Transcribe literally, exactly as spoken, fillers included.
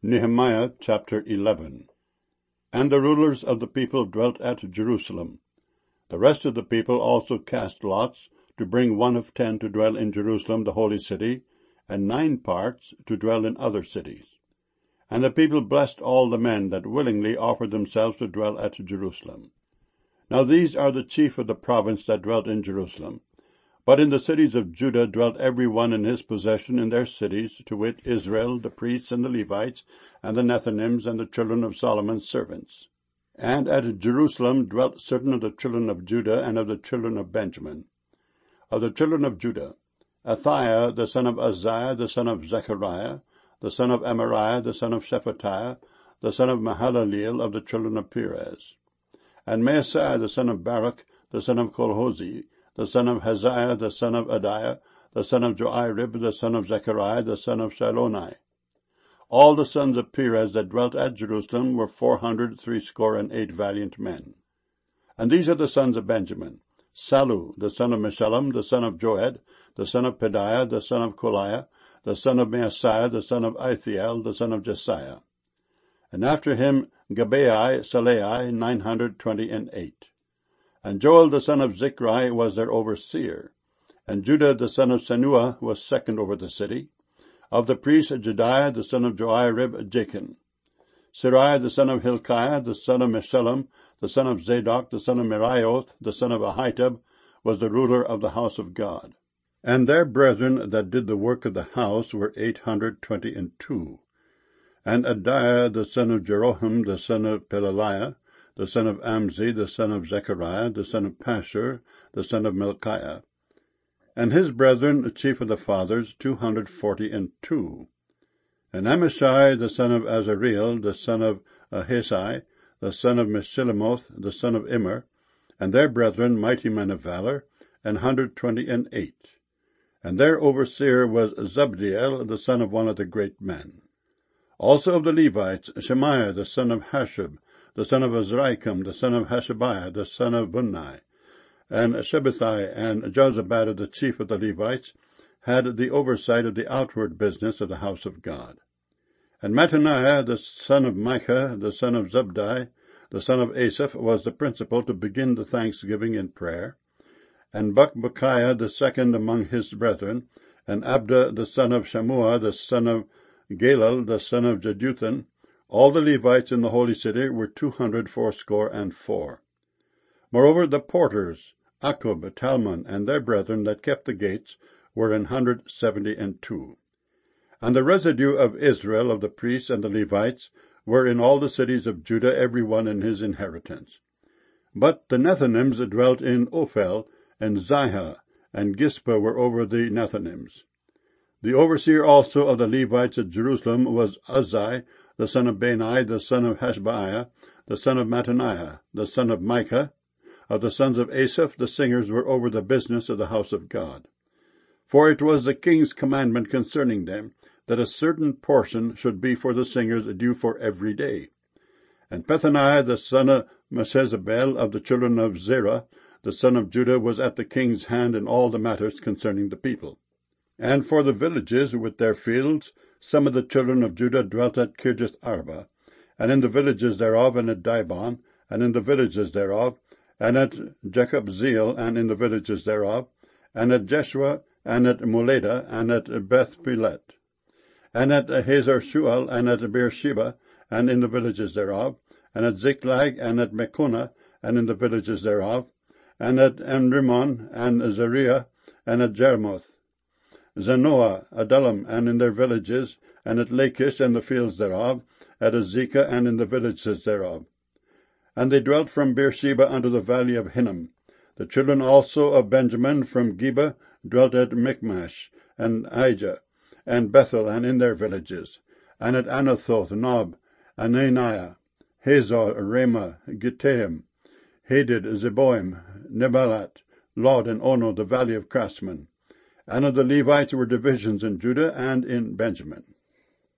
Nehemiah chapter eleven. And the rulers of the people dwelt at Jerusalem. The rest of the people also cast lots, to bring one of ten to dwell in Jerusalem the holy city, and nine parts to dwell in other cities. And the people blessed all the men that willingly offered themselves to dwell at Jerusalem. Now these are the chief of the province that dwelt in Jerusalem. But in the cities of Judah dwelt every one in his possession in their cities, to wit, Israel, the priests and the Levites, and the Nethinims, and the children of Solomon's servants. And at Jerusalem dwelt certain of the children of Judah and of the children of Benjamin. Of the children of Judah, Athaiah the son of Uzziah, the son of Zechariah, the son of Amariah, the son of Shephatiah, the son of Mahalaleel, of the children of Perez. And Maaseiah the son of Baruch, the son of Colhozi, the son of Haziah, the son of Adiah, the son of Joirib, the son of Zechariah, the son of Shilonai. All the sons of Perez that dwelt at Jerusalem were four hundred threescore and eight valiant men. And these are the sons of Benjamin: Sallu, the son of Meshullam, the son of Joed, the son of Pedaiah, the son of Koliah, the son of Maaseiah, the son of Ithiel, the son of Jesiah. And after him Gabai, Salai, nine hundred twenty and eight. And Joel the son of Zichri was their overseer. And Judah the son of Senua was second over the city. Of the priests Jediah the son of Joirib, Jachin. Siriah the son of Hilkiah, the son of Meshullam, the son of Zadok, the son of Merioth, the son of Ahitub, was the ruler of the house of God. And their brethren that did the work of the house were eight hundred twenty and two. And Adiah the son of Jeroham, the son of Pelaliah, the son of Amzi, the son of Zechariah, the son of Pashur, the son of Melchiah. And his brethren, the chief of the fathers, two hundred forty and two. And Amashai, the son of Azareel, the son of Ahesai, the son of Meshillemoth, the son of Immer, and their brethren, mighty men of valor, an hundred twenty and eight. And their overseer was Zabdiel, the son of one of the great men. Also of the Levites, Shemaiah, the son of Hashub, the son of Azrikam, the son of Hashabiah, the son of Bunni, and Shabbathai and Jozabad, the chief of the Levites, had the oversight of the outward business of the house of God. And Mattaniah, the son of Micah, the son of Zabdi, the son of Asaph, was the principal to begin the thanksgiving in prayer. And Bakbukiah, the second among his brethren, and Abda, the son of Shammua, the son of Galal, the son of Jeduthun. All the Levites in the holy city were two hundred fourscore and four. Moreover, the porters, Akub, Talmon, and their brethren that kept the gates, were an hundred seventy and two. And the residue of Israel, of the priests and the Levites, were in all the cities of Judah, every one in his inheritance. But the Nethinims dwelt in Ophel, and Zihah, and Gispa were over the Nethinims. The overseer also of the Levites at Jerusalem was Uzzi, the son of Bani, the son of Hashabiah, the son of Mattaniah, the son of Micah. Of the sons of Asaph, the singers were over the business of the house of God. For it was the king's commandment concerning them, that a certain portion should be for the singers due for every day. And Pethaniah, the son of Meshezabel, of the children of Zerah, the son of Judah, was at the king's hand in all the matters concerning the people. And for the villages with their fields, some of the children of Judah dwelt at Kirjath Arba, and in the villages thereof, and at Dibon, and in the villages thereof, and at Jacobzeel, and in the villages thereof, and at Jeshua, and at Moleda, and at Beth-Pelet, and at Hazar Shual, and at Beersheba, and in the villages thereof, and at Ziklag, and at Mechunah, and in the villages thereof, and at Enrimmon, and Zariah, and at Jermoth, Zanoah, Adullam, and in their villages, and at Lachish, and the fields thereof, at Azekah, and in the villages thereof. And they dwelt from Beersheba unto the valley of Hinnom. The children also of Benjamin from Geba dwelt at Michmash, and Aijah, and Bethel, and in their villages, and at Anathoth, Nob, Ananiah, Hazor, Ramah, Gittaim, Hadid, Zeboim, Nebalat, Lod, and Ono, the valley of craftsmen. And of the Levites were divisions in Judah and in Benjamin.